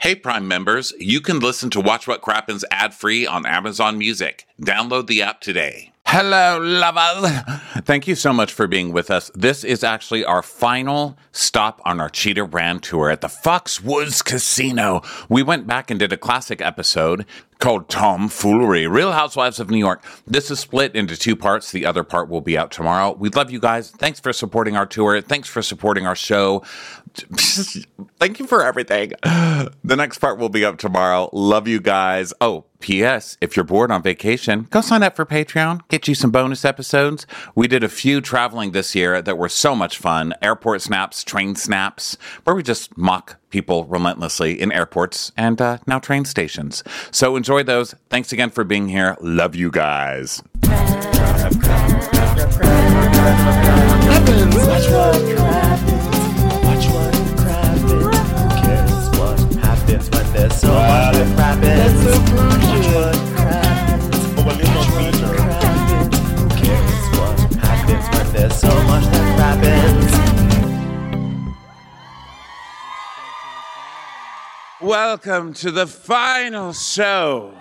Hey, Prime members, you can listen to Watch What Crappens ad-free on Amazon Music. Download the app today. Hello, lovers. Thank you so much for being with us. This is actually our final stop on our Cheetah Brand tour at the Foxwoods Casino. We went back and did a classic episode called Tomfoolery, Real Housewives of New York. This is split into two parts. The other part will be out tomorrow. We love you guys. Thanks for supporting our tour. Thanks for supporting our show. Thank you for everything. The next part will be up tomorrow. Love you guys. Oh, P.S. If you're bored on vacation, go sign up for Patreon. Get you some bonus episodes. We did a few traveling this year that were so much fun. Airport snaps, train snaps, where we just mock people relentlessly in airports and now train stations. So enjoy those. Thanks again for being here. Love you guys. There's so much that happens. Watch what happens. Who cares what happens when there's so much that happens? Welcome to the final show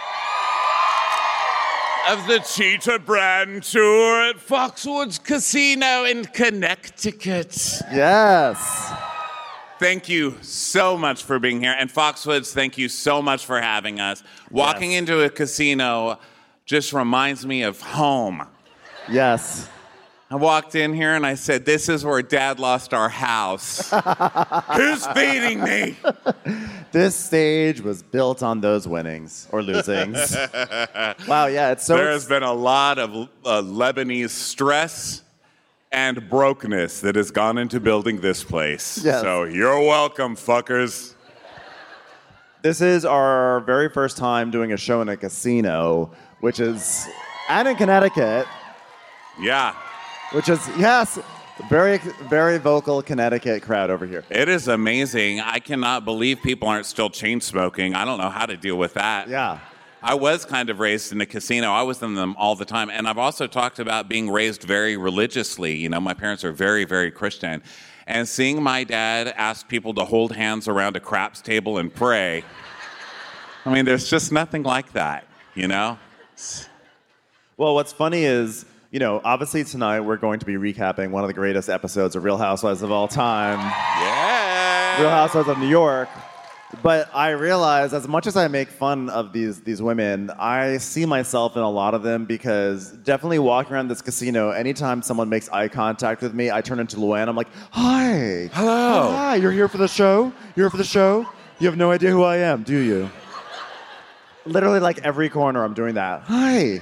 of the Cheetah Brand Tour at Foxwoods Casino in Connecticut. Yes. Thank you so much for being here. And Foxwoods, thank you so much for having us. Walking into a casino just reminds me of home. Yes. I walked in here and I said, this is where Dad lost our house. Who's feeding me? This stage was built on those winnings or losings. Wow, yeah, it's so... There has been a lot of Lebanese stress and brokenness that has gone into building this place. Yes. So you're welcome, fuckers. This is our very first time doing a show in a casino, and in Connecticut. Yeah. Which is, yes, very, very vocal Connecticut crowd over here. It is amazing. I cannot believe people aren't still chain smoking. I don't know how to deal with that. Yeah. I was kind of raised in a casino. I was in them all the time. And I've also talked about being raised very religiously. You know, my parents are very, very Christian. And seeing my dad ask people to hold hands around a craps table and pray, I mean, there's just nothing like that, you know? Well, what's funny is, you know, obviously tonight we're going to be recapping one of the greatest episodes of Real Housewives of all time. Yeah! Real Housewives of New York. But I realize, as much as I make fun of these women, I see myself in a lot of them, because definitely walking around this casino, anytime someone makes eye contact with me, I turn into Luann. I'm like, hi. Hello. Oh, hi, you're here for the show? You're here for the show? You have no idea who I am, do you? Literally, like every corner, I'm doing that. Hi.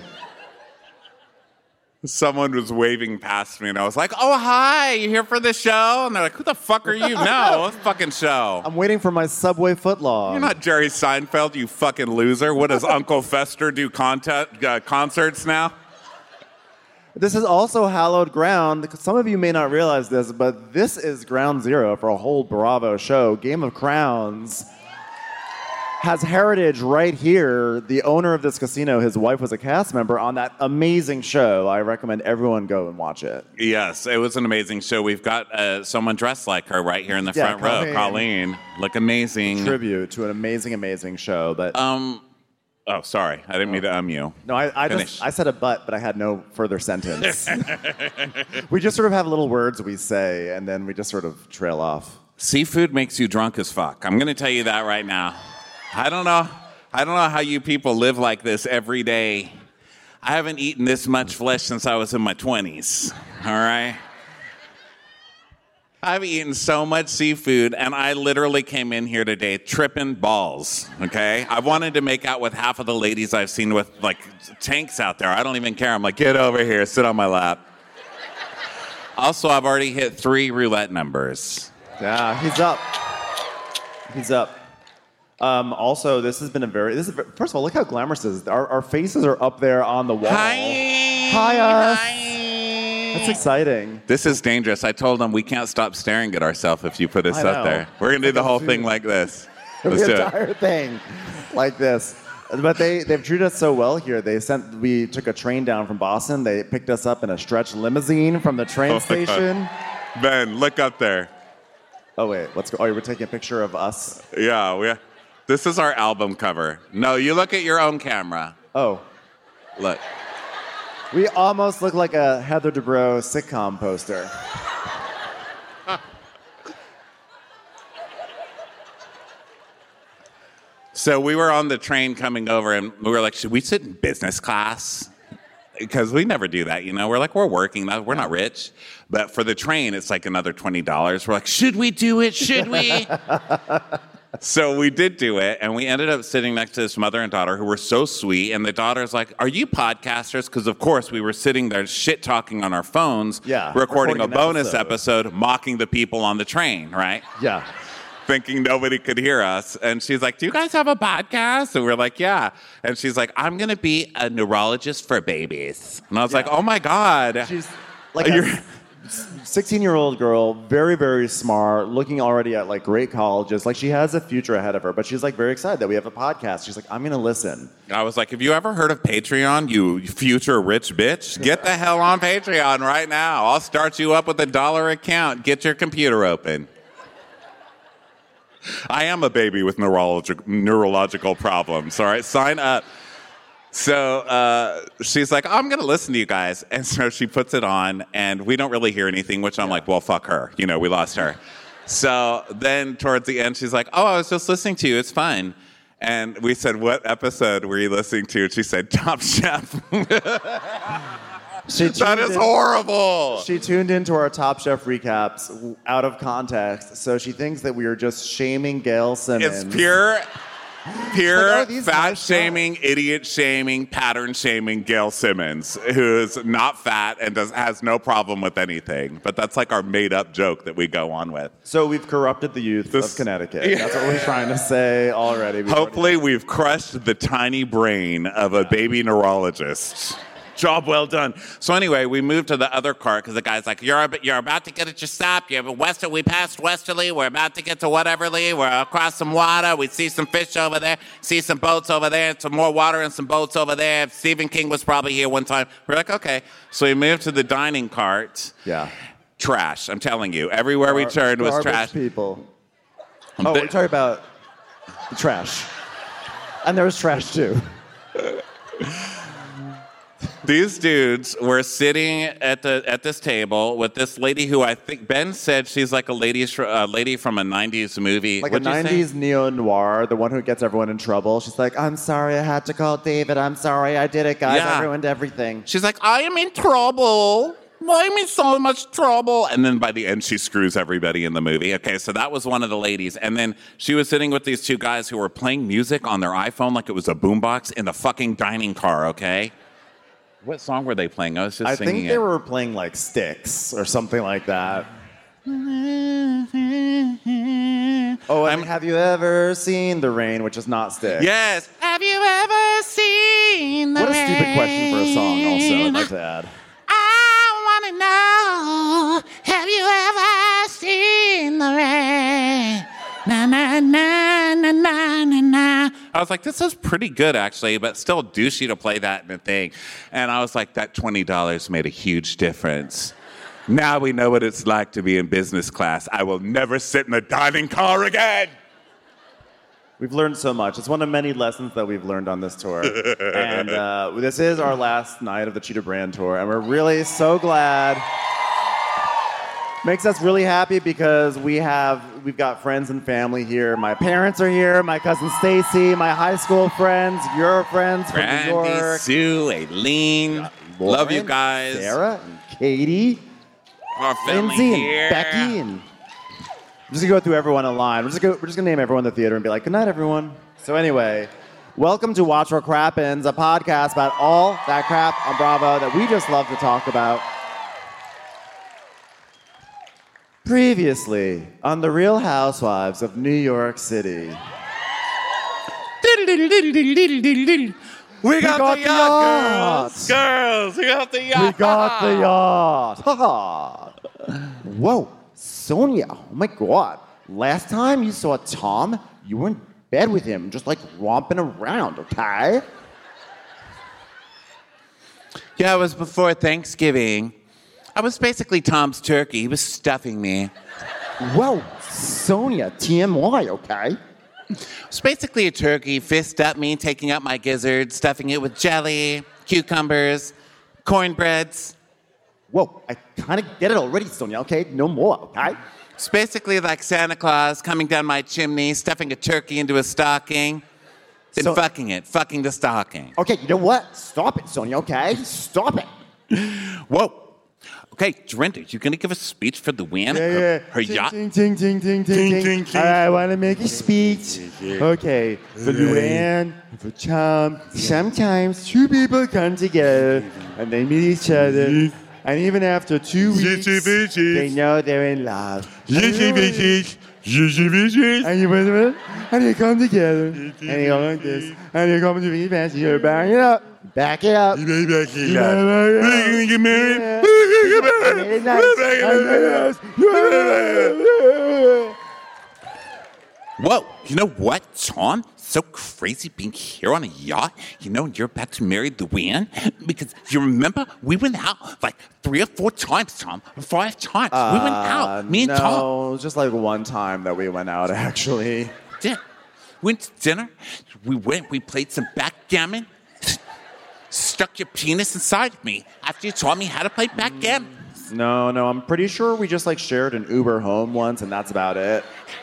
Someone was waving past me, and I was like, oh, hi, you here for the show? And they're like, who the fuck are you? No, what fucking show? I'm waiting for my Subway footlong. You're not Jerry Seinfeld, you fucking loser. What does Uncle Fester do, concerts now? This is also hallowed ground. Some of you may not realize this, but this is ground zero for a whole Bravo show. Game of Crowns has heritage right here. The owner of this casino, his wife was a cast member on that amazing show. I recommend everyone go and watch it. Yes, it was an amazing show. We've got someone dressed like her right here in the front row. Colleen. Look amazing. Tribute to an amazing, amazing show. But oh, sorry. I didn't mean to you. No, I said a but I had no further sentence. We just sort of have little words we say, and then we just sort of trail off. Seafood makes you drunk as fuck. I'm going to tell you that right now. I don't know how you people live like this every day. I haven't eaten this much flesh since I was in my 20s, all right? I've eaten so much seafood, and I literally came in here today tripping balls, okay? I wanted to make out with half of the ladies I've seen with, like, tanks out there. I don't even care. I'm like, get over here, sit on my lap. Also, I've already hit 3 roulette numbers. Yeah, he's up. He's up. Also, this has been first of all, look how glamorous this is. Our faces are up there on the wall. Hi us. Hi. That's exciting. This is dangerous. I told them we can't stop staring at ourselves if you put us up there. We're going to do the whole thing like this. Let's do the entire thing like this. But they've treated us so well here. We took a train down from Boston. They picked us up in a stretch limousine from the train station. Ben, look up there. Oh, wait. Let's go. Oh, you were taking a picture of us? Yeah. This is our album cover. No, you look at your own camera. Oh. Look. We almost look like a Heather Dubrow sitcom poster. So we were on the train coming over, and we were like, should we sit in business class? Because we never do that, you know? We're working, we're not rich. But for the train, it's like another $20. We're like, should we do it? Should we? So we did do it, and we ended up sitting next to this mother and daughter who were so sweet. And the daughter's like, are you podcasters? Because, of course, we were sitting there shit-talking on our phones, recording a bonus episode, mocking the people on the train, right? Yeah. Thinking nobody could hear us. And she's like, do you guys have a podcast? And we're like, yeah. And she's like, I'm going to be a neurologist for babies. And I was like, oh, my God. She's like a 16-year-old girl, very, very smart, looking already at like great colleges. Like she has a future ahead of her, but she's like very excited that we have a podcast. She's like, I'm going to listen. I was like, have you ever heard of Patreon, you future rich bitch? Get the hell on Patreon right now. I'll start you up with a $1 account. Get your computer open. I am a baby with neurological problems, all right? Sign up. So she's like, I'm going to listen to you guys. And so she puts it on, and we don't really hear anything, which I'm like, well, fuck her. You know, we lost her. So then towards the end, she's like, oh, I was just listening to you. It's fun. And we said, what episode were you listening to? And she said, Top Chef. That is horrible. She tuned into our Top Chef recaps out of context, so she thinks that we are just shaming Gail Simmons. It's pure fat shaming, idiot shaming, pattern shaming Gail Simmons, who's not fat and has no problem with anything. But that's like our made up joke that we go on with. So we've corrupted the youth of Connecticut. That's what we're trying to say already. Hopefully we've crushed the tiny brain of a baby neurologist. Job well done. So anyway, we moved to the other cart because the guy's like, you're about to get at your stop. We passed Westerly. We're about to get to Whateverly. We're across some water. We see some fish over there. See some boats over there. Some more water and some boats over there. Stephen King was probably here one time. We're like, okay. So we moved to the dining cart. Yeah. Trash. I'm telling you. Everywhere we turned was trash. People. Oh, we're talking about the trash. And there was trash too. These dudes were sitting at this table with this lady who I think Ben said she's like a lady from a 90s movie. Like a 90s neo-noir, the one who gets everyone in trouble. She's like, I'm sorry I had to call David. I'm sorry I did it, guys. Yeah. I ruined everything. She's like, I am in trouble. I'm in so much trouble. And then by the end, she screws everybody in the movie. Okay, so that was one of the ladies. And then she was sitting with these two guys who were playing music on their iPhone like it was a boombox in the fucking dining car, okay? What song were they playing? I was just singing it. I think they were playing like Styx or something like that. Oh, and have you ever seen The Rain, which is not Styx? Yes. Have you ever seen the rain? What a stupid question for a song also, I'd like to add. I want to know, have you ever seen the rain? Na, na, na, na, na, na, na. I was like, this is pretty good, actually, but still douchey to play that in a thing. And I was like, that $20 made a huge difference. Now we know what it's like to be in business class. I will never sit in a dining car again. We've learned so much. It's one of many lessons that we've learned on this tour. And this is our last night of the Cheetah Brand Tour, and we're really so glad. Makes us really happy because we've got friends and family here. My parents are here, my cousin Stacy, my high school friends, your friends from New York. Sue, Aileen, love you guys. Sarah and Katie, our family Lindsay here. And Becky. And I'm just gonna go through everyone in line. We're just gonna name everyone in the theater and be like, good night, everyone. So anyway, welcome to Watch What Crappens, a podcast about all that crap on Bravo that we just love to talk about. Previously on The Real Housewives of New York City. We got the yacht, girls. We got the yacht. We got the yacht. Ha-ha. Whoa, Sonia. Oh my God. Last time you saw Tom, you were in bed with him, just like romping around, okay? Yeah, it was before Thanksgiving. I was basically Tom's turkey. He was stuffing me. Whoa, Sonia, TMI, okay? It's basically a turkey, fist up me, taking out my gizzard, stuffing it with jelly, cucumbers, cornbreads. Whoa, I kind of get it already, Sonia, okay? No more, okay? It's basically like Santa Claus coming down my chimney, stuffing a turkey into a stocking, then fucking the stocking. Okay, you know what? Stop it, Sonia, okay? Stop it. Whoa. Okay, Dorinda, you gonna give a speech for the win? Yeah. Her yacht? Ting, ting, ting, ting, ting, ting, ting. I want to make a speech. Okay, for Luann, for Tom. Sometimes two people come together and they meet each other. And even after 2 weeks, they know they're in love. And you come together, and you go like this, and you come to me fast, you back it up. Back it up. Whoa, you know what, Tom? So crazy being here on a yacht. You know, you're about to marry Luann. Because you remember, we went out like 3 or 4 times, Tom. 5 times. We went out, me and Tom. No, just like one time that we went out, actually. Yeah. We went to dinner. We played some backgammon. Stuck your penis inside of me after you taught me how to play backgammon. No, I'm pretty sure we just like shared an Uber home once, and that's about it.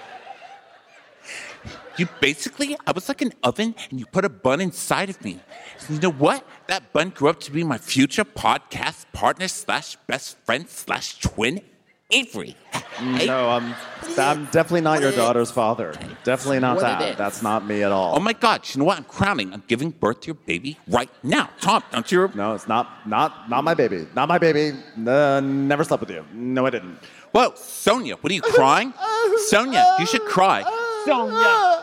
I was like an oven, and you put a bun inside of me. And you know what? That bun grew up to be my future podcast partner / best friend / twin, Avery. No, I'm definitely not your daughter's father. Definitely not that. That's not me at all. Oh my God! You know what? I'm crowning. I'm giving birth to your baby right now. Tom, don't you? No, it's not my baby. Not my baby. Never slept with you. No, I didn't. Whoa, Sonia, what are you crying? Sonia, you should cry. Sonia.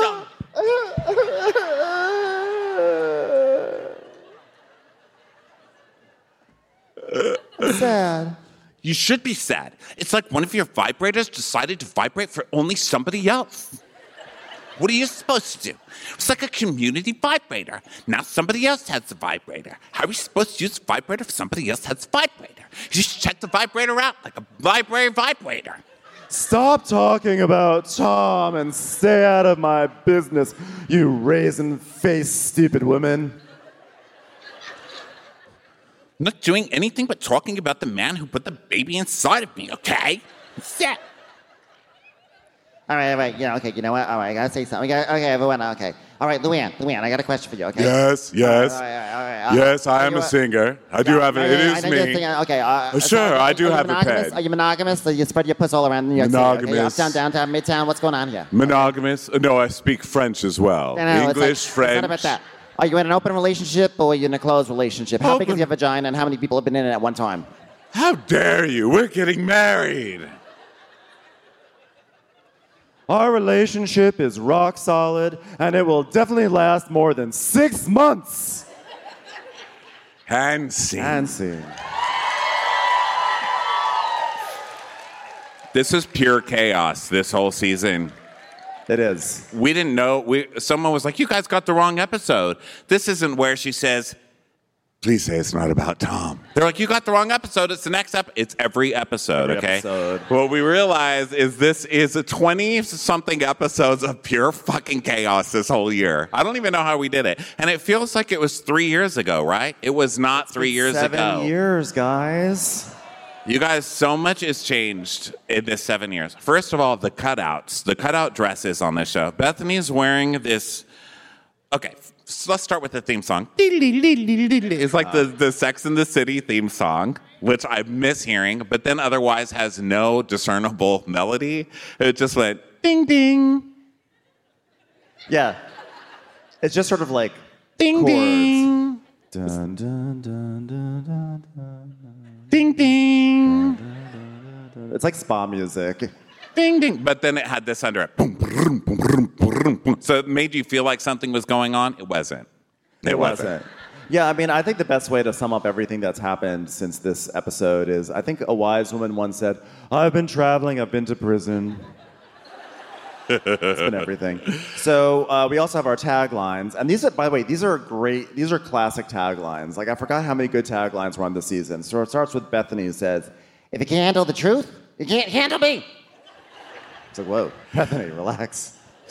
I'm sad. You should be sad. It's like one of your vibrators decided to vibrate for only somebody else. What are you supposed to do? It's like a community vibrator. Now somebody else has the vibrator. How are you supposed to use the vibrator if somebody else has the vibrator? You just check the vibrator out like a library vibrator. Stop talking about Tom and stay out of my business, you raisin-faced stupid woman. I'm not doing anything but talking about the man who put the baby inside of me, okay? Sit. All right, yeah, okay, you know what? All right, I gotta say something. Okay, everyone, okay. All right, Luann, I got a question for you, okay? Yes. All right. Yes, I am a singer. I do have it. It is me. Okay. Sure, I do have a pen. Are you monogamous? Do you spread your puss all around New York Monogamous. City? Okay, uptown, downtown, midtown, what's going on here? Monogamous? No, I speak French as well. No, English, French. It's not about that. Are you in an open relationship or are you in a closed relationship? How big is your vagina and how many people have been in it at one time? How dare you? We're getting married. Our relationship is rock solid, and it will definitely last more than 6 months. And scene. This is pure chaos this whole season. It is. We didn't know. Someone was like, you guys got the wrong episode. This isn't where she says, Please say it's not about Tom. they're like, you got the wrong episode. It's the next episode. It's every episode, Every okay? episode. What we realize is this is a 20-something episodes of pure fucking chaos this whole year. I don't even know how we did it. And it feels like it was 3 years ago, right? It was not 3 years ago. 7 years, guys. You guys, so much has changed in this 7 years. First of all, the cutouts, the cutout dresses on this show. Bethany is wearing this. Okay, so let's start with the theme song. It's like the Sex and the City theme song, which I miss hearing, but then otherwise has no discernible melody. It just went ding ding, Yeah. It's just sort of like ding chords. ding, Dun, dun, dun, dun, dun, dun, ding ding. dun. It's like spa music. Ding ding, but then it had this under it. Boom, boom, boom, boom, boom, boom. So it made you feel like something was going on. It wasn't. It wasn't. Yeah, I mean, I think the best way to sum up everything that's happened since this episode is, I think a wise woman once said, I've been traveling, I've been to prison. It's been everything. So we also have our taglines. And these are, by the way, these are classic taglines. Like, I forgot how many good taglines were on this season. So it starts with Bethany, who says, If you can't handle the truth, you can't handle me. it's like, whoa, Bethany, relax.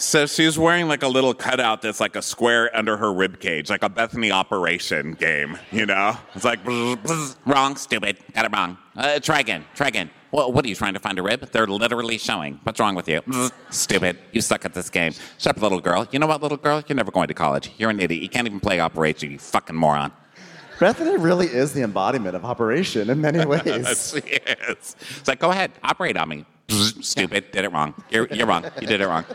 So she's wearing like a little cutout that's like a square under her rib cage, like a Bethany Operation game, you know? It's like, bzz, bzz. Wrong, stupid, got it wrong. Try again. Well, what are you trying to find a rib? They're literally showing. What's wrong with you? Bzz. Stupid, you suck at this game. Shut up, little girl. You know what, little girl? You're never going to college. You're an idiot. You can't even play Operation, you fucking moron. Bethany really is the embodiment of Operation in many ways. She is. It's like, go ahead, operate on me. Bzz. Stupid, did it wrong. You're wrong. You did it wrong.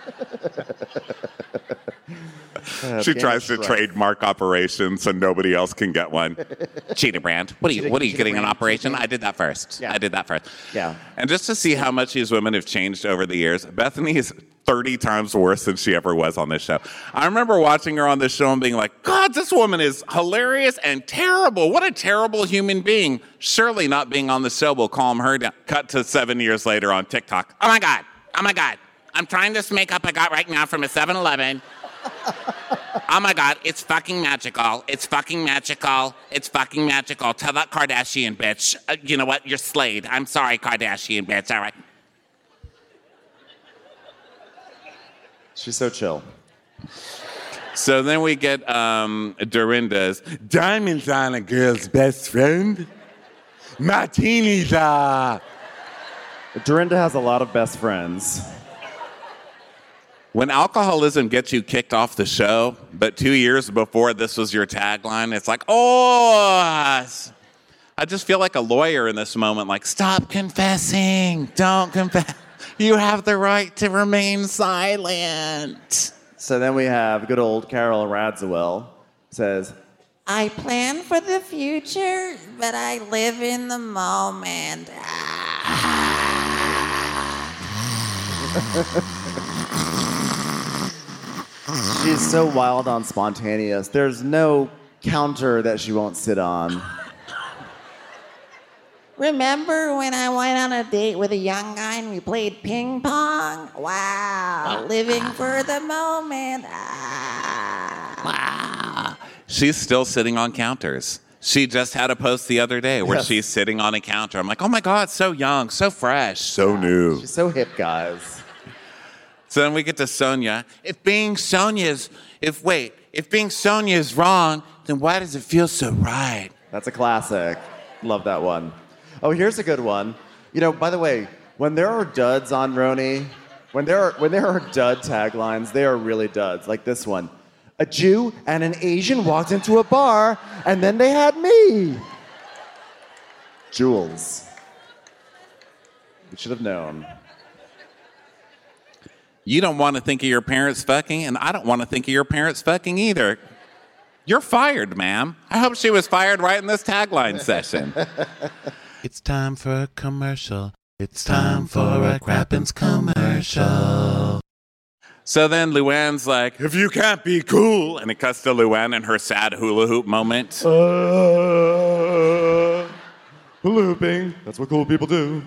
She tries to trademark Operation so nobody else can get one. Cheetah brand. What are you getting an Operation? I did that first. Yeah. I did that first. Yeah. And just to see how much these women have changed over the years, Bethany is 30 times worse than she ever was on this show. I remember watching her on this show and being like, God, this woman is hilarious and terrible. What a terrible human being. Surely not being on the show will calm her down. Cut to 7 years later on TikTok. Oh my God. I'm trying this makeup I got right now from a 7-Eleven. Oh my God, it's fucking magical. It's fucking magical. Tell that Kardashian bitch. You know what? You're slayed. I'm sorry, Kardashian bitch. All right. She's so chill. So then we get Dorinda's diamonds on a girl's best friend. Martinis are. Dorinda has a lot of best friends. When alcoholism gets you kicked off the show, but 2 years before this was your tagline, it's like, oh, I just feel like a lawyer in this moment, like, stop confessing, don't confess. You have the right to remain silent. So then we have good old Carol Radziwill says, I plan for the future, but I live in the moment. she's so wild on spontaneous. There's no counter that she won't sit on. Remember when I went on a date with a young guy and we played ping pong? Wow, living for the moment. Wow. She's still sitting on counters. She just had a post the other day where she's sitting on a counter. I'm like, oh my God, so young, so fresh, so new. She's so hip, guys. So then we get to Sonia. If being Sonia's wrong, then why does it feel so right? That's a classic. Love that one. Oh, here's a good one. You know, by the way, when there are duds on Roni, when there are dud taglines, they are really duds. Like this one. A Jew and an Asian walked into a bar, and then they had me. Jules. We should have known. You don't want to think of your parents fucking, and I don't want to think of your parents fucking either. You're fired, ma'am. I hope she was fired right in this tagline session. It's time for a commercial. It's time for a Crappens commercial. So then Luann's like, if you can't be cool, and it cuts to Luann and her sad hula hoop moment. Hula hooping. That's what cool people do.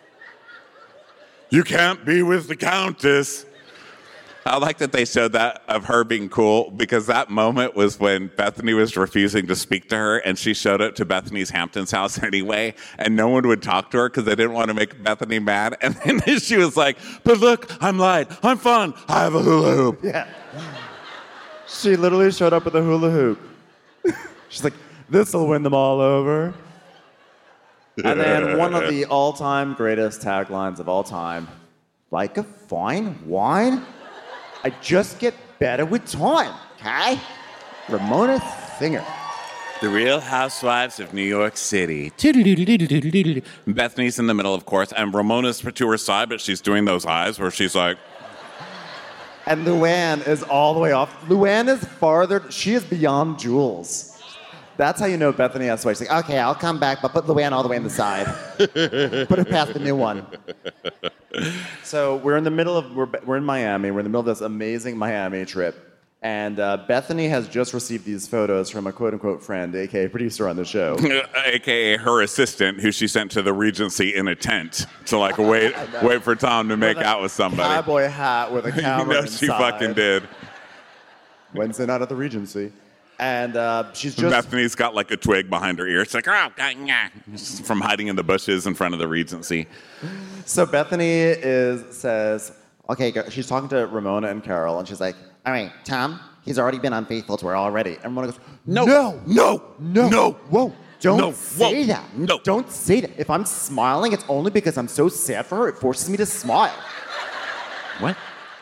You can't be with the Countess. I like that they showed that of her being cool because that moment was when Bethany was refusing to speak to her and she showed up to Bethany's Hamptons house anyway and no one would talk to her because they didn't want to make Bethany mad. And then she was like, but look, I'm light, I'm fun, I have a hula hoop. Yeah. She literally showed up with a hula hoop. She's like, this'll win them all over. And then one of the all-time greatest taglines of all time, like a fine wine, I just get better with time, okay? Ramona Singer. The Real Housewives of New York City. Bethany's in the middle, of course, and Ramona's to her side, but she's doing those eyes where she's like... And Luann is all the way off. Luann is farther, she is beyond Jules. That's how you know Bethany has switched. Like, okay, I'll come back, but put Luann all the way in the side. Put her past the new one. So we're in the middle of, we're in Miami. We're in the middle of this amazing Miami trip. And Bethany has just received these photos from a quote-unquote friend, a.k.a. producer on the show. A.k.a. her assistant, who she sent to the Regency in a tent to, like, wait for Tom to make out with somebody. Cowboy hat with a camera You know she inside. fucking did. Wednesday night at the Regency. And she's just... Bethany's got, like, a twig behind her ear. It's like, oh, yeah. From hiding in the bushes in front of the Regency. So Bethany says, Okay, she's talking to Ramona and Carol, and she's like, All right, Tom, he's already been unfaithful to her already. and Ramona goes, No. whoa, don't No, say whoa, that. no. Don't say that. If I'm smiling, it's only because I'm so sad for her. It forces me to smile. What?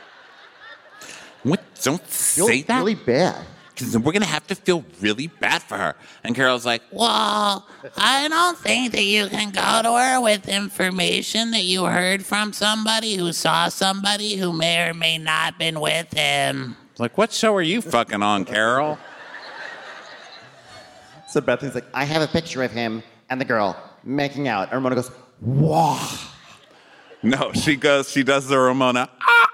What? Don't Feels say that. really bad. Because we're going to have to feel really bad for her. And Carol's like, Well, I don't think that you can go to her with information that you heard from somebody who saw somebody who may or may not been with him. what show are you fucking on, Carol? So Bethany's like, I have a picture of him and the girl making out. and Ramona goes, wow. No, she does the Ramona.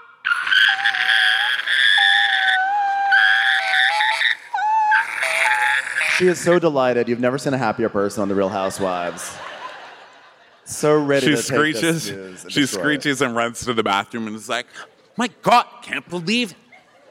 She is so delighted. You've never seen a happier person on The Real Housewives. So ready She to take this screeches. news and She destroy it. screeches and runs to the bathroom and is like, my God, can't believe it.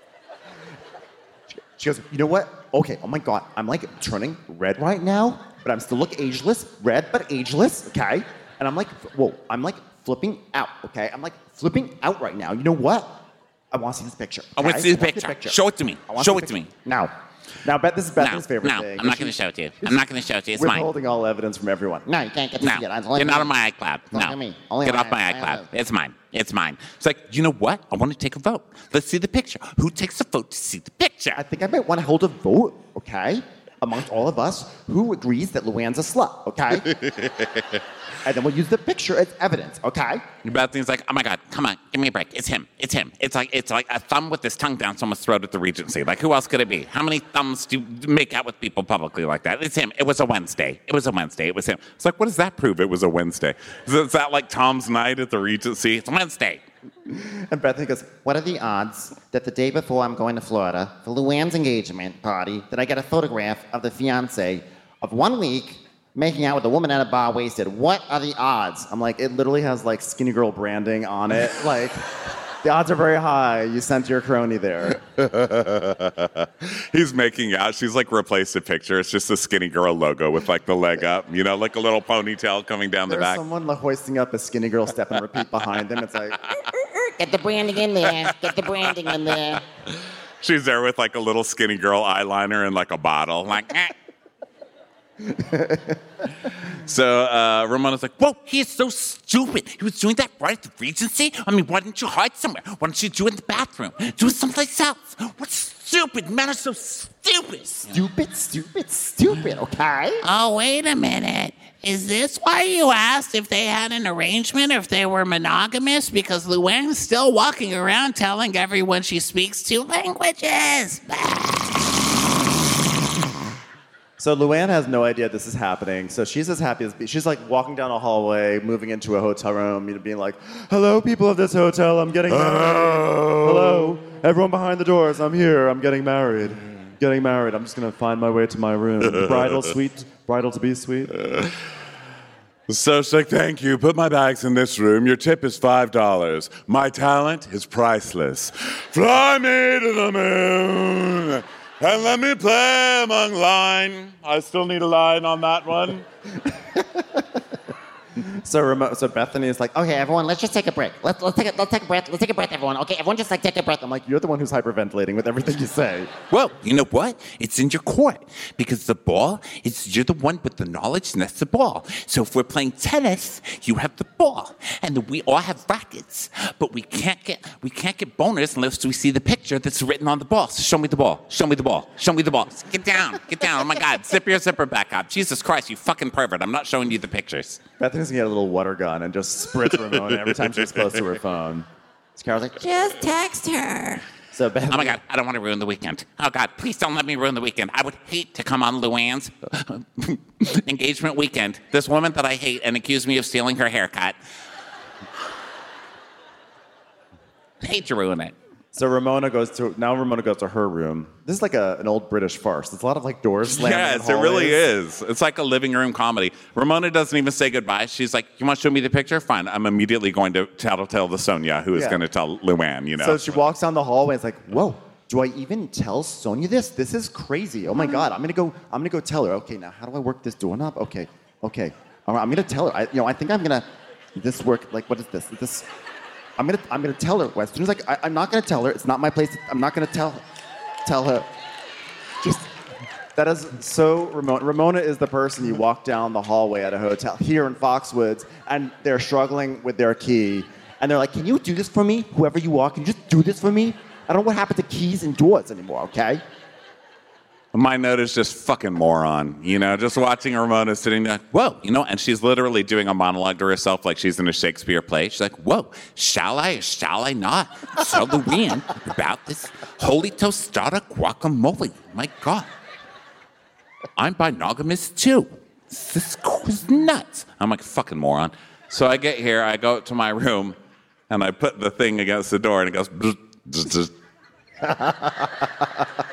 She goes, you know what? Okay, oh my God, I'm like turning red right now, but I'm still look ageless, red but ageless, okay? And I'm like, whoa, I'm like flipping out, okay? I'm like flipping out right now. You know what? I want to see this picture. I want to okay? see the picture. Show it to me. I wanna Show see it the to me. picture. Now, this is Bethany's favorite No, thing. I'm not going to show it to you. I'm not going to show it to you. It's mine. Withholding all evidence from everyone. No, you can't get to No, see it. It's get only out me. of my iCloud. Only No, me. Only get my off my iCloud. iCloud. It's mine. It's mine. It's like, you know what? I want to take a vote. Let's see the picture. Who takes a vote to see the picture? I think I might want to hold a vote, okay? Amongst all of us, who agrees that Luann's a slut, okay? And then we'll use the picture as evidence, okay? Bethany's like, oh my God, come on, give me a break. It's him. It's him. It's like a thumb with his tongue down someone's throat at the Regency. Like, who else could it be? How many thumbs do you make out with people publicly like that? It's him. It was a Wednesday. It was a Wednesday. It was him. It's like, what does that prove? It was a Wednesday. Is that like Tom's night at the Regency? It's Wednesday. And Bethany goes, What are the odds that the day before I'm going to Florida for Luann's engagement party that I get a photograph of the fiance of 1 week making out with a woman at a bar wasted? What are the odds? I'm like, it literally has like skinny girl branding on it. Like, the odds are very high. You sent your crony there. He's making out. She's like replaced a picture. It's just a skinny girl logo with like the leg up, you know, like a little ponytail coming down the There's back. someone like, hoisting up a skinny girl step and repeat behind them. It's like, Get the branding in there. Get the branding in there. She's there with like a little skinny girl eyeliner and like a bottle. Like, So Ramona's like, whoa, he is so stupid. He was doing that right at the Regency? I mean, why didn't you hide somewhere? Why don't you do it in the bathroom? Do it someplace else. What's stupid? Men are so stupid. Stupid, okay? Oh, wait a minute. Is this why you asked if they had an arrangement or if they were monogamous? Because Luann's still walking around telling everyone she speaks 2 languages. so Luann has no idea this is happening. So she's as happy as she's like walking down a hallway, moving into a hotel room, you know, being like, "Hello, people of this hotel. I'm getting married. Hello, everyone behind the doors. I'm here. I'm getting married. Getting married. I'm just gonna find my way to my room. Bridal suite. Bridal to be sweet." So she's like, thank you. Put my bags in this room. Your tip is $5. My talent is priceless. Fly me to the moon and let me play among line. I still need a line on that one. So Bethany is like, Okay, everyone, let's just take a break. Let's take a breath. Let's take a breath, everyone. Okay, everyone, just like take a breath. I'm like, you're the one who's hyperventilating with everything you say. Well, you know what? It's in your court because the ball is you're the one with the knowledge, and that's the ball. So if we're playing tennis, you have the ball, and we all have rackets, but we can't get bonus unless we see the picture that's written on the ball. So show me the ball. Show me the ball. Show me the ball. Get down. Get down. Oh my God! Zip your zipper back up. Jesus Christ, you fucking pervert! I'm not showing you the pictures. Bethany's gonna get a little water gun and just spritz Ramona every time she's close to her phone. So Carol's like, Just text her. So Bethany, Oh my God, I don't want to ruin the weekend. Oh God, please don't let me ruin the weekend. I would hate to come on Luann's engagement weekend. This woman that I hate and accuse me of stealing her haircut. Hate to ruin it. So Ramona goes to her room. This is like an old British farce. It's a lot of like doors slamming. Yes, in it really hallways. is. It's like a living room comedy. Ramona doesn't even say goodbye. She's like, you want to show me the picture? Fine. I'm immediately going to tell the Sonia, who is Yeah. going to tell Luann, you know. So she walks down the hallway. It's like, whoa. Do I even tell Sonia this? This is crazy. Oh my God. I'm gonna go tell her. Okay, now how do I work this doorknob? Okay. All right, I'm gonna tell her. I think I'm gonna. This work. Like, what is this? I'm gonna tell her. As soon as I'm not gonna tell her. It's not my place. I'm not gonna tell her. Just that is so Ramona. Ramona is the person you walk down the hallway at a hotel here in Foxwoods, and they're struggling with their key, and they're like, "Can you do this for me? Whoever you are, can you just do this for me? I don't know what happened to keys and doors anymore. Okay." My note is just fucking moron, just watching Ramona sitting there, whoa, and she's literally doing a monologue to herself like she's in a Shakespeare play. She's like, whoa, shall I or shall I not tell Luann about this holy tostada guacamole? My God. I'm binogamous too. This is nuts. I'm like, fucking moron. So I get here, I go to my room, and I put the thing against the door, and it goes, bzz, bzz, bzz.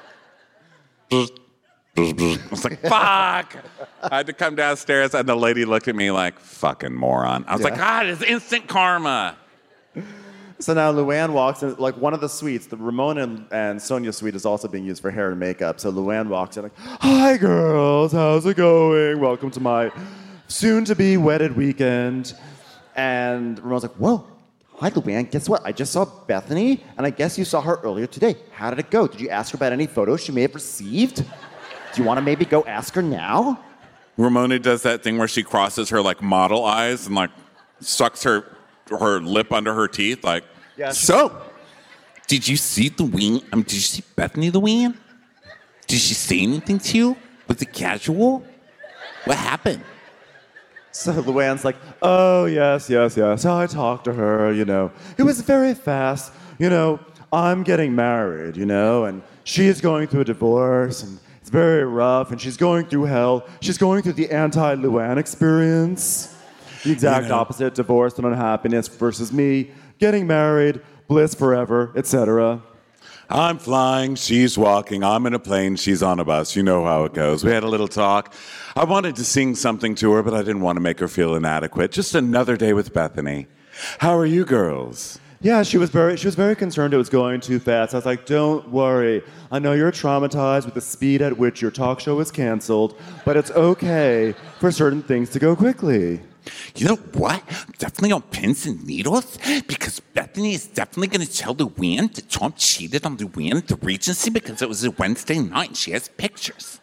I was like, fuck. I had to come downstairs, and the lady looked at me like, fucking moron. I was like, God, it's instant karma. So now Luann walks in, like one of the suites, the Ramona and Sonia suite is also being used for hair and makeup. So Luann walks in like, hi girls, how's it going? Welcome to my soon-to-be wedded weekend. And Ramona's like, whoa, hi Luann, guess what? I just saw Bethany, and I guess you saw her earlier today. How did it go? Did you ask her about any photos she may have received? Do you want to maybe go ask her now? Ramona does that thing where she crosses her like model eyes and like sucks her lip under her teeth, like, so, did you see did you see Bethany Luann? Did she say anything to you? Was it casual? What happened? So Luann's like, oh, yes. So I talked to her, It was very fast. I'm getting married, and she's going through a divorce, and it's very rough, and she's going through hell. She's going through the anti-Luann experience. The exact opposite, divorce and unhappiness versus me, getting married, bliss forever, etc. I'm flying, she's walking, I'm in a plane, she's on a bus. You know how it goes. We had a little talk. I wanted to sing something to her, but I didn't want to make her feel inadequate. Just another day with Bethany. How are you girls? Yeah, she was very concerned it was going too fast. I was like, don't worry. I know you're traumatized with the speed at which your talk show is canceled, but it's okay for certain things to go quickly. You know what? I'm definitely on pins and needles because Bethany is definitely going to tell Luann that Tom cheated on Luann at the Regency because it was a Wednesday night and she has pictures.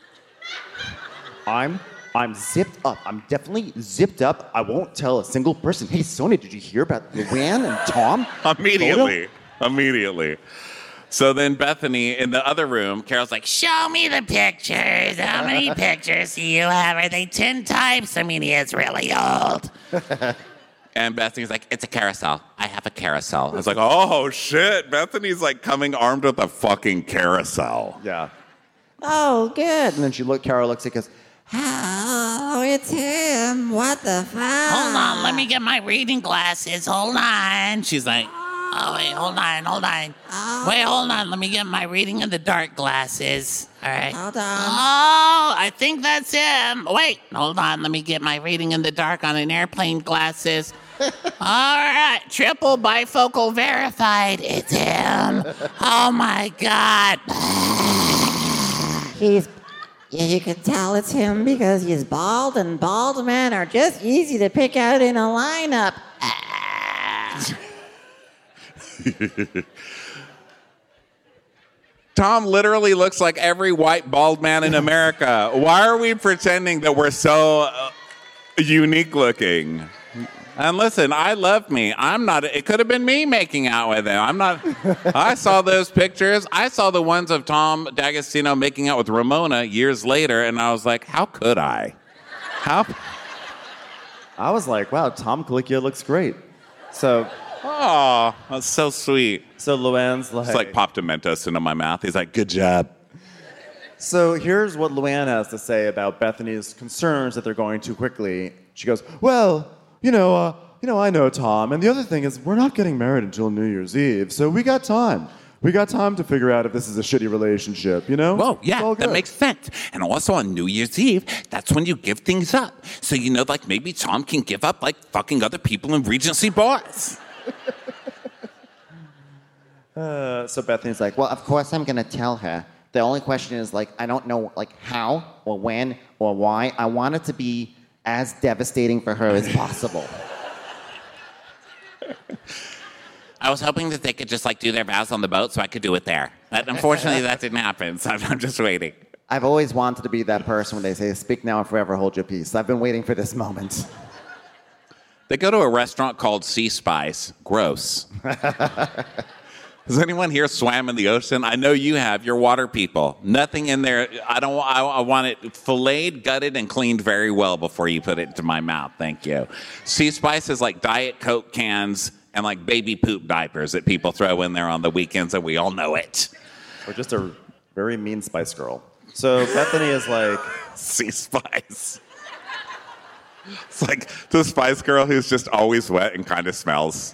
I'm zipped up. I'm definitely zipped up. I won't tell a single person. Hey, Sonia, did you hear about Luann and Tom? Immediately. So then Bethany in the other room, Carol's like, Show me the pictures. How many pictures do you have? Are they 10 types? I mean, he is really old. and Bethany's like, it's a carousel. I have a carousel. I was like, oh shit. Bethany's like coming armed with a fucking carousel. Yeah. Oh, good. And then Carol looks at us. Oh, it's him. What the fuck? Hold on, let me get my reading glasses. Hold on. She's like, oh, wait, hold on. Wait, hold on. Let me get my reading in the dark glasses. All right. Hold on. Oh, I think that's him. Wait, hold on. Let me get my reading in the dark on an airplane glasses. All right. Triple bifocal verified. It's him. Oh, my God. You can tell it's him because he's bald, and bald men are just easy to pick out in a lineup. Tom literally looks like every white bald man in America. Why are we pretending that we're so unique looking? And listen, I love me. It could have been me making out with him. I saw those pictures. I saw the ones of Tom D'Agostino making out with Ramona years later, and I was like, how could I? I was like, wow, Tom Colicchio looks great. So... Oh, that's so sweet. So Luann's like... It's like popped a Mentos into my mouth. He's like, good job. So here's what Luann has to say about Bethany's concerns that they're going too quickly. She goes, well... I know Tom, and the other thing is we're not getting married until New Year's Eve, so we got time. We got time to figure out if this is a shitty relationship, Whoa, yeah, that makes sense. And also on New Year's Eve, that's when you give things up. So, like maybe Tom can give up like fucking other people in Regency bars. So Bethany's like, Well, of course I'm going to tell her. The only question is, I don't know, how or when or why. I want it to be as devastating for her as possible. I was hoping that they could just like do their vows on the boat so I could do it there. But unfortunately, that didn't happen. So I'm just waiting. I've always wanted to be that person when they say, speak now and forever hold your peace. I've been waiting for this moment. They go to a restaurant called Sea Spice. Gross. Has anyone here swam in the ocean? I know you have. You're water people. Nothing in there. I want it filleted, gutted, and cleaned very well before you put it into my mouth. Thank you. Sea Spice is like Diet Coke cans and like baby poop diapers that people throw in there on the weekends, and we all know it. Or just a very mean Spice Girl. So Bethany is like, Sea Spice. It's like the Spice Girl who's just always wet and kind of smells.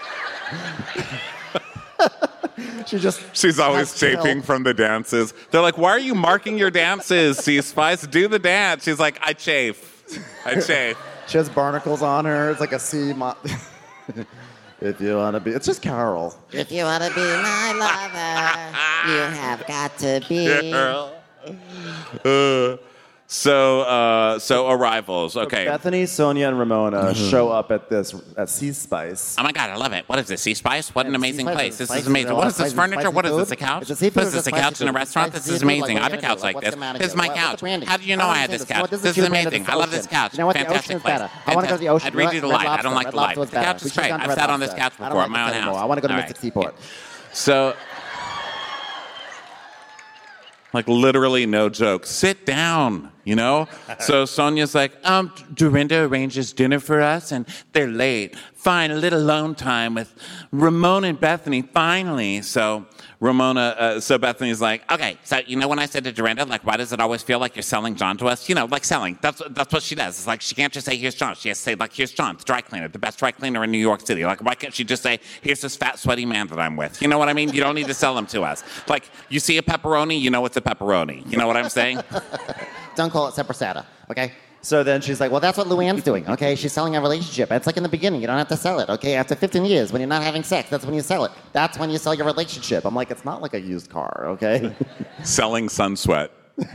She's always chafing from the dances. They're like, why are you marking your dances, Sea Spice? Do the dance. She's like, I chafe. She has barnacles on her. It's like a sea. If you want to be, it's just Carol. If you want to be my lover, you have got to be. So arrivals. Okay. Bethany, Sonia, and Ramona show up at Sea Spice. Oh my God, I love it. What is this, Sea Spice? What an Yeah, amazing Sea Spice place. is This spicy. is amazing. There's a What lot is of this spicy furniture? What is food. this, a couch? It's a What seafood is this, a spicy couch in a food. restaurant? Spicy This is seafood, amazing. like, I have a what are you couch gonna like do? this. What's the This is my matter? couch. What's the How do you know I have this couch? This is This is your brand of amazing. the I love this ocean. couch. You know what? The Fantastic ocean is place. better. I want to go to the ocean. I'd read you the Red light. I don't like Lobster. the light. Red Lobster The was couch better. is great. I've sat on this couch I don't before like at my this own anymore. house. I want to go to All Mystic right. Seaport. So, like literally no joke. Sit down, you know? So Sonia's like, Dorinda arranges dinner for us and they're late. Fine, a little alone time with Ramona and Bethany, finally. So Bethany's like, Okay, so you know when I said to Dorinda, like, why does it always feel like you're selling John to us? You know, like selling. That's what she does. It's like she can't just say, here's John. She has to say, like, here's John, the dry cleaner, the best dry cleaner in New York City. Like, why can't she just say, here's this fat, sweaty man that I'm with? You know what I mean? You don't need to sell him to us. Like, you see a pepperoni, you know it's a pepperoni. You know what I'm saying? Don't call it separata, okay? So then she's like, Well, that's what Luann's doing, okay? She's selling a relationship. It's like in the beginning. You don't have to sell it, okay? After 15 years, when you're not having sex, that's when you sell it. That's when you sell your relationship. I'm like, it's not like a used car, okay? selling sun sweat.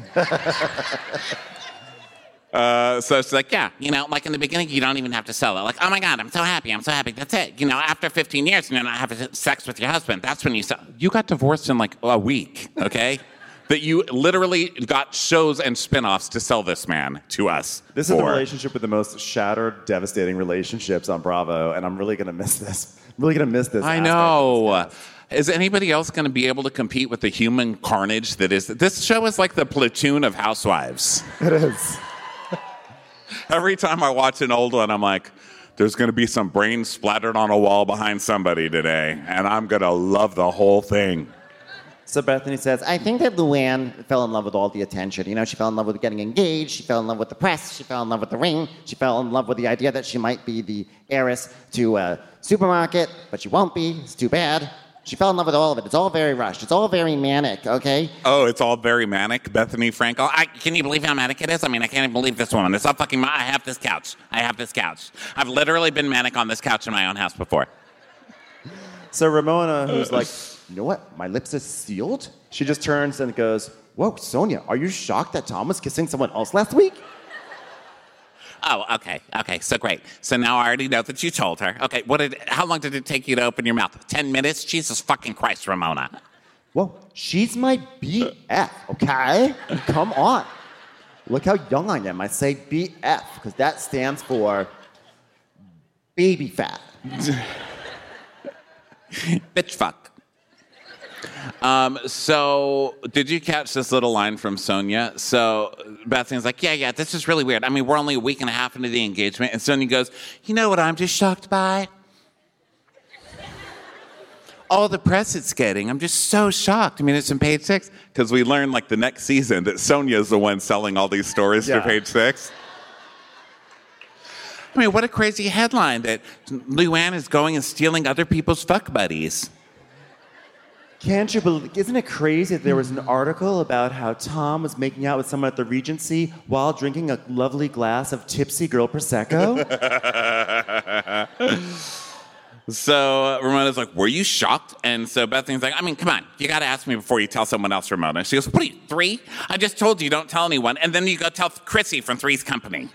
So she's like, Yeah, you know, like in the beginning, you don't even have to sell it. Like, oh my God, I'm so happy. That's it. You know, after 15 years and you're not having sex with your husband, that's when you sell. you got divorced in like a week, okay? That you literally got shows and spin-offs to sell this man to us. This is the for. relationship with the most shattered, devastating relationships on Bravo, and I'm really going to miss this. I'm really going to miss this. I aspect of know. this cast. Is anybody else going to be able to compete with the human carnage that is? This show is like the platoon of housewives. It is. Every time I watch an old one, I'm like, there's going to be some brains splattered on a wall behind somebody today, and I'm going to love the whole thing. So Bethany says, I think that Luann fell in love with all the attention. You know, she fell in love with getting engaged. She fell in love with the press. She fell in love with the ring. She fell in love with the idea that she might be the heiress to a supermarket, but she won't be. It's too bad. She fell in love with all of it. It's all very rushed. It's all very manic, okay? Oh, it's all very manic, Bethany Frankel. Can you believe how manic it is? I mean, I can't even believe this woman. It's all fucking. I have this couch. I've literally been manic on this couch in my own house before. so Ramona, who's like, you know what? My lips are sealed. She just turns and goes, whoa, Sonia, are you shocked that Tom was kissing someone else last week? Oh, okay, so great. So now I already know that you told her. Okay, how long did it take you to open your mouth? 10 minutes? Jesus fucking Christ, Ramona. Whoa, she's my BF, okay? Come on. Look how young I am. I say BF because that stands for baby fat. Bitch fuck. So did you catch this little line from Sonia? So Bethany's like, yeah, this is really weird. I mean, we're only a week and a half into the engagement. And Sonia goes, you know what I'm just shocked by? All the press it's getting. I'm just so shocked. I mean, it's in Page Six. Because we learned like the next season that Sonia's the one selling all these stories to Page Six. I mean, what a crazy headline that Luann is going and stealing other people's fuck buddies. Can't you believe, isn't it crazy that there was an article about how Tom was making out with someone at the Regency while drinking a lovely glass of Tipsy Girl Prosecco? So Ramona's like, were you shocked? And so Bethany's like, I mean, come on. You got to ask me before you tell someone else, Ramona. She goes, what are you, 3? I just told you don't tell anyone. And then you go tell Chrissy from Three's Company.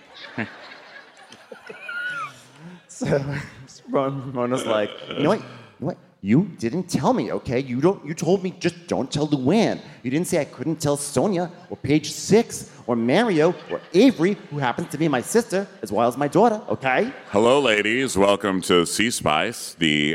So Ramona's like, you know what? You didn't tell me, okay? You told me just don't tell Luann. You didn't say I couldn't tell Sonia or Page 6 or Mario or Avery, who happens to be my sister, as well as my daughter, okay? Hello, ladies. Welcome to Sea Spice, the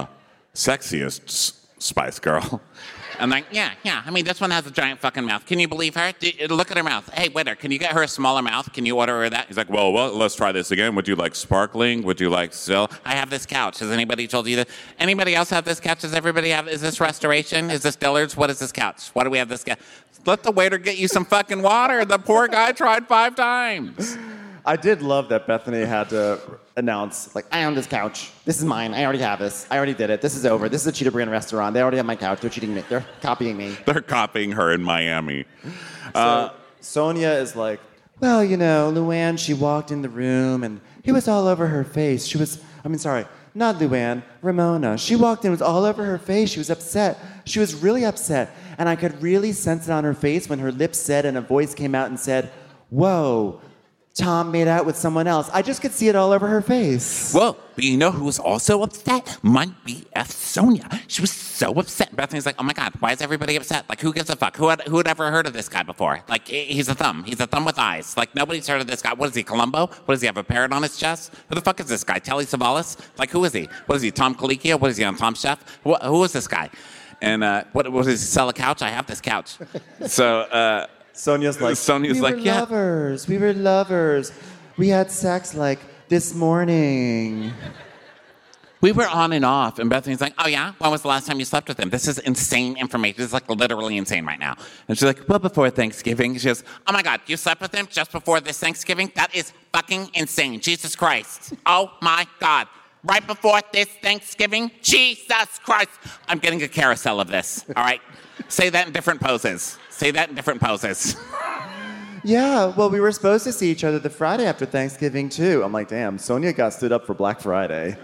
sexiest Spice Girl. I'm like, yeah. I mean, this one has a giant fucking mouth. Can you believe her? Look at her mouth. Hey, waiter, can you get her a smaller mouth? Can you order her that? He's like, well, let's try this again. Would you like sparkling? Would you like still? I have this couch. Has anybody told you that? Anybody else have this couch? Does everybody have? Is this Restoration? Is this Dillard's? What is this couch? Why do we have this couch? Let the waiter get you some fucking water. The poor guy tried 5 times. I did love that Bethany had to announce, like, I own this couch. This is mine. I already have this. I already did it. This is over. This is a Cheetah Brand restaurant. They already have my couch. They're cheating me. They're copying me. They're copying her in Miami. so Sonia is like, well, Luann, she walked in the room and it was all over her face. Not Luann, Ramona. She walked in, it was all over her face. She was upset. She was really upset. And I could really sense it on her face when her lips said and a voice came out and said, whoa, Tom made out with someone else. I just could see it all over her face. Whoa, but you know who was also upset? My BF Sonia. She was so upset. Bethany's like, oh my God, why is everybody upset? Like, who gives a fuck? Who had ever heard of this guy before? Like, he's a thumb. He's a thumb with eyes. Like, nobody's heard of this guy. What is he, Columbo? What does he have, a parrot on his chest? Who the fuck is this guy? Telly Savalas? Like, who is he? What is he, Tom Colicchio? What is he on Top Chef? Who is this guy? And what does he sell a couch? I have this couch. So, Sonia's like, lovers. We were lovers. We had sex like this morning. We were on and off, and Bethany's like, oh yeah? When was the last time you slept with him? This is insane information. This is like literally insane right now. And she's like, well, before Thanksgiving. She goes, oh my God, you slept with him just before this Thanksgiving? That is fucking insane. Jesus Christ. Oh my God. Right before this Thanksgiving? Jesus Christ. I'm getting a carousel of this, all right? Say that in different poses. Say that in different poses. Yeah, well, we were supposed to see each other the Friday after Thanksgiving, too. I'm like, damn, Sonia got stood up for Black Friday.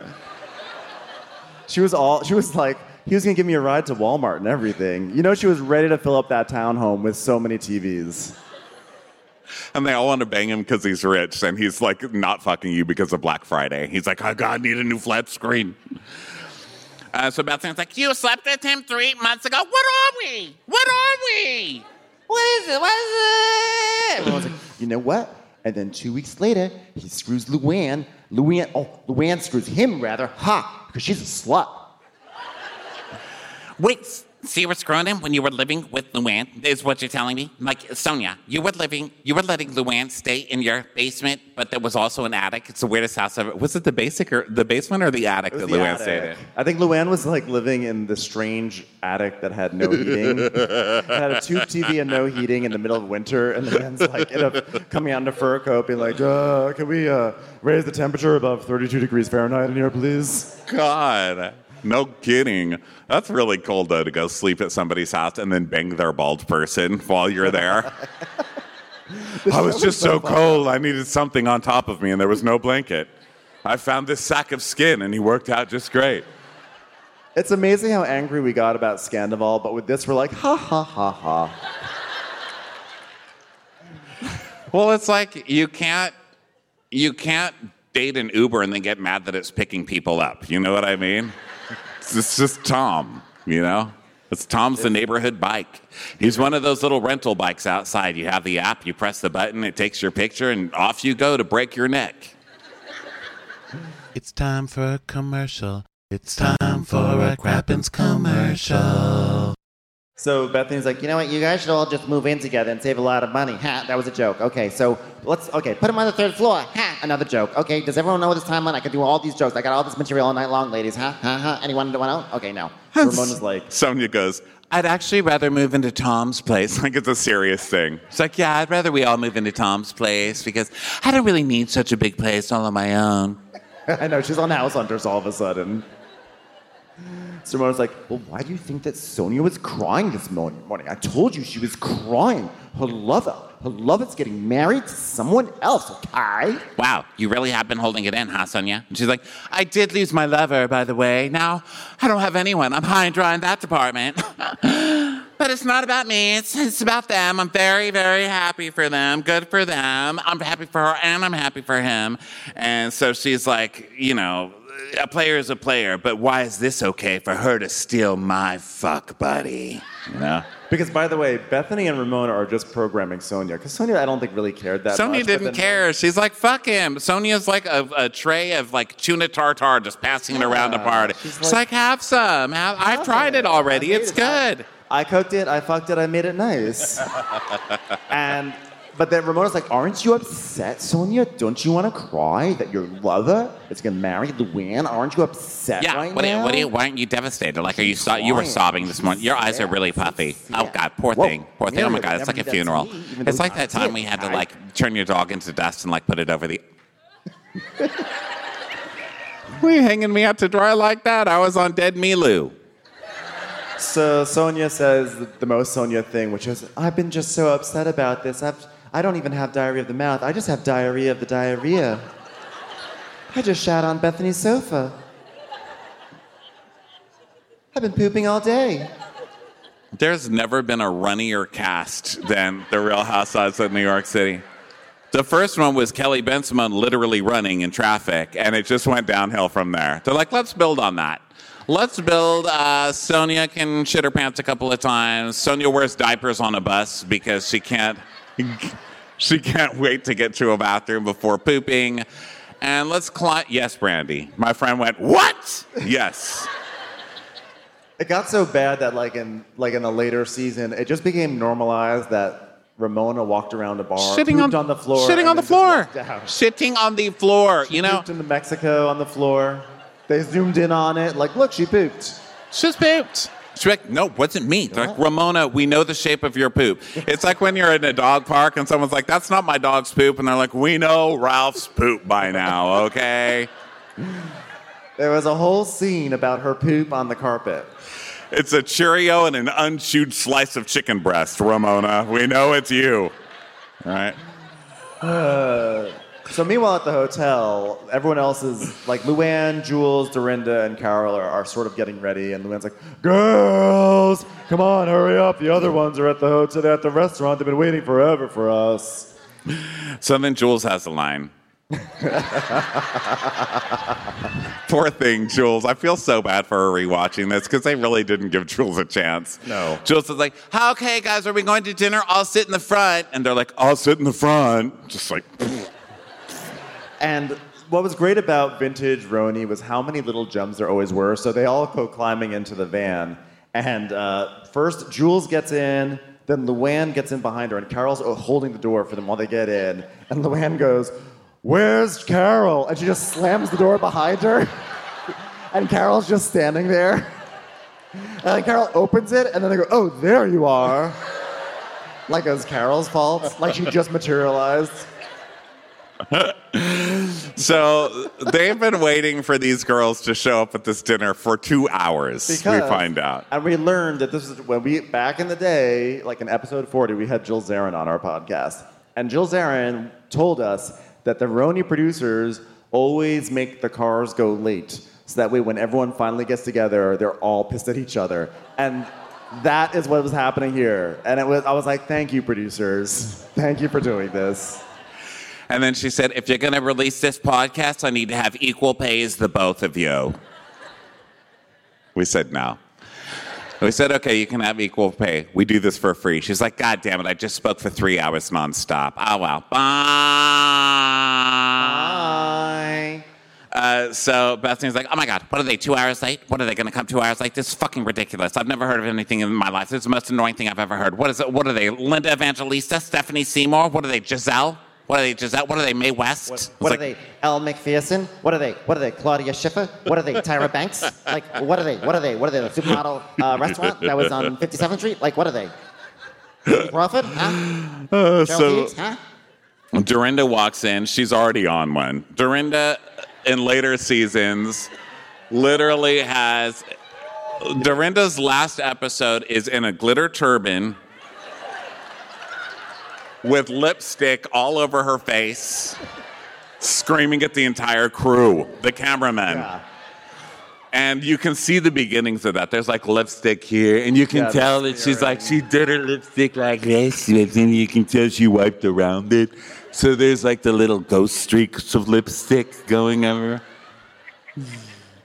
She was like, he was going to give me a ride to Walmart and everything. She was ready to fill up that townhome with so many TVs. And they all want to bang him because he's rich, and he's like not fucking you because of Black Friday. He's like, oh God, I need a new flat screen. So Bethany's like, you slept with him 3 months ago? What are we? What is it? Everyone's like, you know what? And then 2 weeks later, he screws Luann. Luann screws him, rather. Ha! Because she's a slut. Wait, so you were screwing him when you were living with Luann, is what you're telling me? Like, Sonia, you were letting Luann stay in your basement, but there was also an attic. It's the weirdest house ever. Was it the basement or the attic that Luann stayed in? I think Luann was like living in the strange attic that had no heating. It had a tube TV and no heating in the middle of winter, and Luann's like coming out in a fur coat being like, can we raise the temperature above 32 degrees Fahrenheit in here, please? God. No kidding. That's really cold, though, to go sleep at somebody's house and then bang their bald person while you're there. I was just so cold. I needed something on top of me, and there was no blanket. I found this sack of skin, and he worked out just great. It's amazing how angry we got about Scandival, but with this, we're like, ha, ha, ha, ha. Well, it's like you can't date an Uber and then get mad that it's picking people up. You know what I mean? It's just Tom, It's Tom's the neighborhood bike. He's one of those little rental bikes outside. You have the app, you press the button, it takes your picture, and off you go to break your neck. It's time for a commercial. It's time for a Crappens commercial. So Bethany's like, You know what? You guys should all just move in together and save a lot of money. Ha, that was a joke. Okay, so put him on the 3rd floor. Ha, another joke. Okay, does everyone know this timeline? I could do all these jokes. I got all this material all night long, ladies. Ha, ha, ha. Anyone want to know? Okay, no. Ramona's like, Sonia goes, I'd actually rather move into Tom's place. like it's a serious thing. It's like, yeah, I'd rather we all move into Tom's place because I don't really need such a big place all on my own. I know, she's on House Hunters all of a sudden. So Ramona's like, well, why do you think that Sonia was crying this morning? I told you she was crying. Her lover's getting married to someone else, okay? Wow, you really have been holding it in, huh, Sonia? And she's like, I did lose my lover, by the way. Now I don't have anyone. I'm high and dry in that department. But it's not about me. It's about them. I'm very, very happy for them. Good for them. I'm happy for her and I'm happy for him. And so she's like, a player is a player, but why is this okay for her to steal my fuck buddy? You know? Because, by the way, Bethany and Ramona are just programming Sonia. Because Sonia, I don't think, really cared that much. Sonia didn't care. She's like, fuck him. Sonia's like a tray of like tuna tartare just passing it around the party. She's like, have some. I've tried it already. It's good. I cooked it. I fucked it. I made it nice. But then Ramona's like, aren't you upset, Sonia? Don't you want to cry that your lover is going to marry Luann? Aren't you upset right now? Why aren't you devastated? Like, you were sobbing this morning. Your eyes are really puffy. Oh, God, poor thing. Poor thing. Oh, my God, it's like a funeral. It's like that time we had to, like, turn your dog into dust and, like, put it over the... Were you hanging me out to dry like that? I was on Dead Milu. So Sonia says the most Sonia thing, which is, I've been just so upset about this. I don't even have diarrhea of the mouth. I just have diarrhea of the diarrhea. I just shat on Bethany's sofa. I've been pooping all day. There's never been a runnier cast than The Real Housewives of New York City. The first one was Kelly Ben-Simone literally running in traffic, and it just went downhill from there. They're like, let's build on that. Let's build. Sonia can shit her pants a couple of times. Sonia wears diapers on a bus because she can't wait to get to a bathroom before pooping. And let's climb. Yes, Brandy. My friend went, what? Yes. It got so bad that like in a later season, it just became normalized that Ramona walked around a bar, pooped on the floor. Shitting on the floor. Shitting on the floor. She pooped into Mexico on the floor. They zoomed in on it. Like, look, she pooped. She's pooped. She's like, no, wasn't me. They're like, Ramona, we know the shape of your poop. It's like when you're in a dog park and someone's like, that's not my dog's poop. And they're like, we know Ralph's poop by now, okay? There was a whole scene about her poop on the carpet. It's a Cheerio and an unchewed slice of chicken breast, Ramona. We know it's you. All right. So meanwhile at the hotel, everyone else is like Luann, Jules, Dorinda, and Carol are sort of getting ready, and Luann's like, girls, come on, hurry up. The other ones are at the hotel, at the restaurant. They've been waiting forever for us. So then Jules has a line. Poor thing, Jules. I feel so bad for her rewatching this because they really didn't give Jules a chance. No. Jules is like, okay, guys, are we going to dinner? I'll sit in the front. And they're like, I'll sit in the front. Just like... And what was great about vintage Roni was how many little gems there always were. So they all go climbing into the van. And first, Jules gets in, then Luann gets in behind her, and Carol's holding the door for them while they get in. And Luann goes, where's Carol? And she just slams the door behind her. And Carol's just standing there. And Carol opens it, and then they go, oh, there you are. Like it was Carol's fault. Like she just materialized. So they've been waiting for these girls to show up at this dinner for 2 hours, we find out. And we learned that this is when back in the day, like in episode 40, we had Jill Zarin on our podcast. And Jill Zarin told us that the Roni producers always make the cars go late. So that way when everyone finally gets together, they're all pissed at each other. And that is what was happening here. And I was like, thank you, producers. Thank you for doing this. And then she said, if you're going to release this podcast, I need to have equal pay as the both of you. We said no. We said, okay, you can have equal pay. We do this for free. She's like, God damn it, I just spoke for 3 hours nonstop. Oh, well. Bye. So Bethany's like, oh my God, what are they, 2 hours late? What are they going to come 2 hours late? This is fucking ridiculous. I've never heard of anything in my life. This is the most annoying thing I've ever heard. What is it? What are they, Linda Evangelista, Stephanie Seymour? What are they, Giselle? What are they, Giselle? What are they, Mae West? What are they, Elle Macpherson? What are they, Claudia Schiffer? What are they, Tyra Banks? Like, what are they, the supermodel restaurant that was on 57th Street? Like, what are they? Crawford? Huh? Hughes? Huh? Dorinda walks in. She's already on one. Dorinda, in later seasons, literally has... Dorinda's last episode is in a glitter turban with lipstick all over her face, screaming at the entire crew, the cameramen. Yeah. And you can see the beginnings of that. There's like lipstick here, and you can tell that she's like, she did her lipstick like this, and you can tell she wiped around it. So there's like the little ghost streaks of lipstick going over.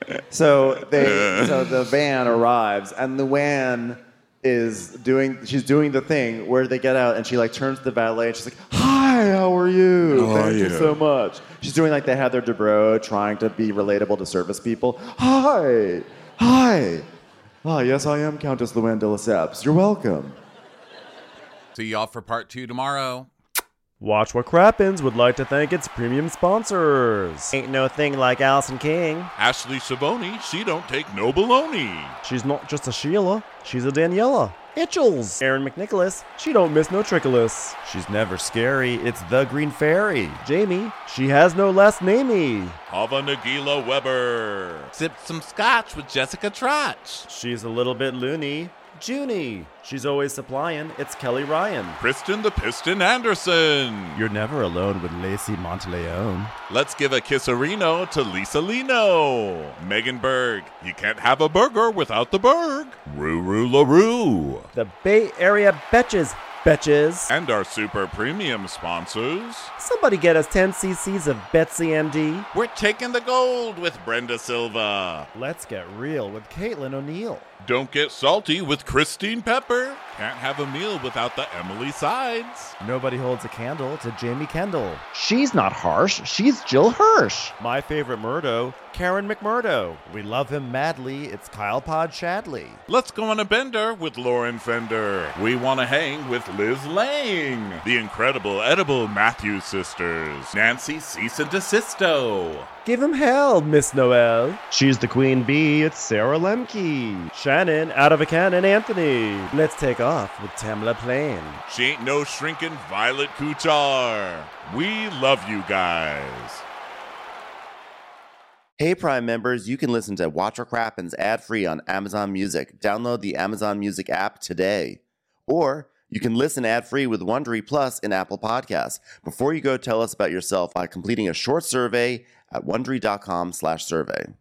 So the van arrives, and the van she's doing the thing where they get out, and she like turns to the valet, and she's like, "Hi, how are you? Thank you so much." She's doing like the Heather Dubrow, trying to be relatable to service people. Hi. Ah, yes, I am Countess Luann de Lesseps. You're welcome. See y'all for part 2 tomorrow. Watch What Crappens would like to thank its premium sponsors. Ain't no thing like Allison King. Ashley Savoni, she don't take no baloney. She's not just a Sheila, she's a Daniela. Itchels. Aaron McNicholas, she don't miss no trickolas. She's never scary, it's the Green Fairy. Jamie, she has no last namey. Hava Nagila Weber. Sipped some scotch with Jessica Trotch. She's a little bit loony. Junie, she's always supplying, it's Kelly Ryan. Kristen the Piston Anderson. You're never alone with Lacey Monteleone. Let's give a kisserino to Lisa Lino. Megan Berg, you can't have a burger without the Berg. Ruru LaRue. The Bay Area Betches. And our super premium sponsors. Somebody get us 10 cc's of Betsy MD. We're taking the gold with Brenda Silva. Let's get real with Caitlin O'Neill. Don't get salty with Christine Pepper. Can't have a meal without the Emily Sides. Nobody holds a candle to Jamie Kendall. She's not harsh. She's Jill Hirsch. My favorite Murdo, Karen McMurdo. We love him madly. It's Kyle Pod Shadley. Let's go on a bender with Lauren Fender. We want to hang with Liz Lang. The incredible edible Matthews sisters. Nancy Cease and Desisto. Give him hell, Miss Noel. She's the queen bee. It's Sarah Lemke. Shannon, out of a cannon, Anthony. Let's take off with Tamla Plain. She ain't no shrinking Violet Kuchar. We love you guys. Hey, Prime members, you can listen to Watch What Crappens ad-free on Amazon Music. Download the Amazon Music app today. Or you can listen ad-free with Wondery Plus in Apple Podcasts. Before you go, tell us about yourself by completing a short survey at Wondery.com/survey.